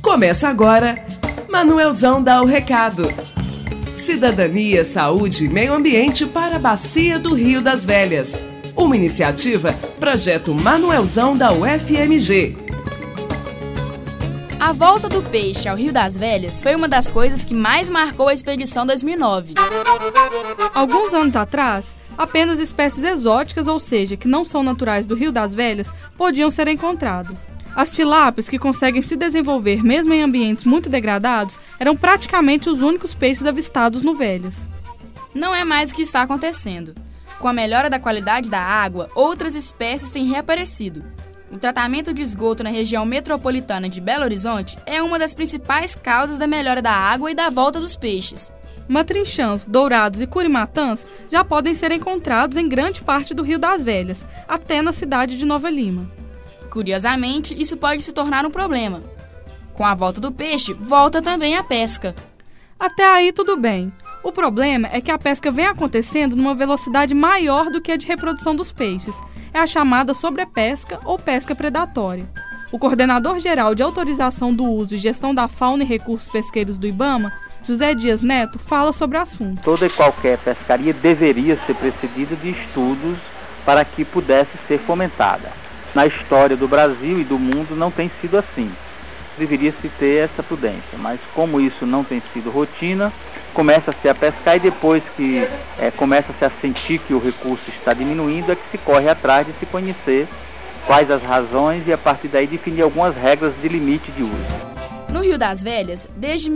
Começa agora, Manuelzão dá o recado. Cidadania, saúde e meio ambiente para a Bacia do Rio das Velhas. Uma iniciativa, Projeto Manuelzão da UFMG. A volta do peixe ao Rio das Velhas foi uma das coisas que mais marcou a expedição 2009. Alguns anos atrás, apenas espécies exóticas, ou seja, que não são naturais do Rio das Velhas, podiam ser encontradas. As tilápias, que conseguem se desenvolver mesmo em ambientes muito degradados, eram praticamente os únicos peixes avistados no Velhas. Não é mais o que está acontecendo. Com a melhora da qualidade da água, outras espécies têm reaparecido. O tratamento de esgoto na região metropolitana de Belo Horizonte é uma das principais causas da melhora da água e da volta dos peixes. Matrinchãs, dourados e curimatãs já podem ser encontrados em grande parte do Rio das Velhas, até na cidade de Nova Lima. Curiosamente, isso pode se tornar um problema. Com a volta do peixe, volta também a pesca. Até aí tudo bem. O problema é que a pesca vem acontecendo numa velocidade maior do que a de reprodução dos peixes. É a chamada sobrepesca ou pesca predatória. O coordenador-geral de autorização do uso e gestão da fauna e recursos pesqueiros do IBAMA, José Dias Neto, fala sobre o assunto. Toda e qualquer pescaria deveria ser precedida de estudos para que pudesse ser fomentada. Na história do Brasil e do mundo não tem sido assim. Deveria-se ter essa prudência, mas como isso não tem sido rotina, começa-se a pescar e depois que começa-se a sentir que o recurso está diminuindo, é que se corre atrás de se conhecer quais as razões e a partir daí definir algumas regras de limite de uso. No Rio das Velhas, desde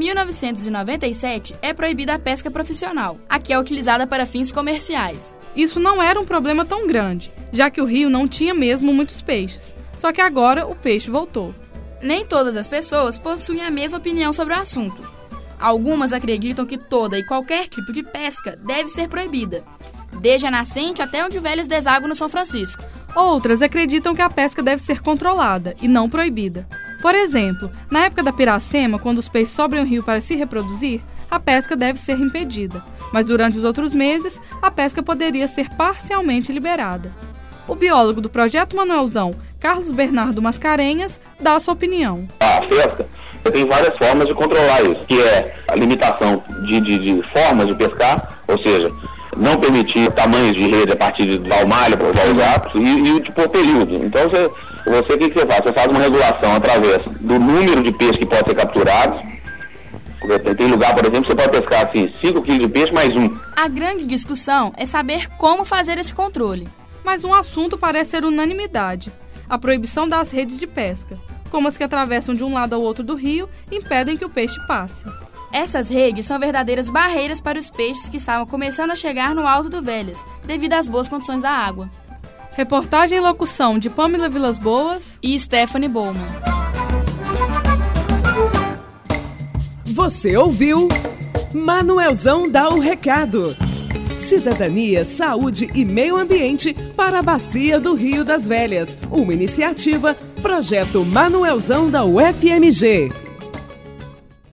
1997, é proibida a pesca profissional, a que é utilizada para fins comerciais. Isso não era um problema tão grande, já que o rio não tinha mesmo muitos peixes. Só que agora o peixe voltou. Nem todas as pessoas possuem a mesma opinião sobre o assunto. Algumas acreditam que toda e qualquer tipo de pesca deve ser proibida, desde a nascente até onde o Velhas deságua no São Francisco. Outras acreditam que a pesca deve ser controlada e não proibida. Por exemplo, na época da piracema, quando os peixes sobem o rio para se reproduzir, a pesca deve ser impedida, mas durante os outros meses, a pesca poderia ser parcialmente liberada. O biólogo do Projeto Manuelzão, Carlos Bernardo Mascarenhas, dá a sua opinião. A pesca tem várias formas de controlar isso, que é a limitação de formas de pescar, ou seja, não permitir tamanhos de rede a partir de tal malha para usar os atos e por período. Então, o que você faz? Você faz uma regulação através do número de peixes que pode ser capturado. Tem lugar, por exemplo, você pode pescar assim, 5 kg de peixe mais um. A grande discussão é saber como fazer esse controle. Mas um assunto parece ser unanimidade: a proibição das redes de pesca, como as que atravessam de um lado ao outro do rio e impedem que o peixe passe. Essas redes são verdadeiras barreiras para os peixes que estavam começando a chegar no Alto do Velhas, devido às boas condições da água. Reportagem e locução de Pamela Vilas Boas e Stephanie Bowman. Você ouviu Manuelzão dá o recado. Cidadania, saúde e meio ambiente para a Bacia do Rio das Velhas. Uma iniciativa, Projeto Manuelzão da UFMG.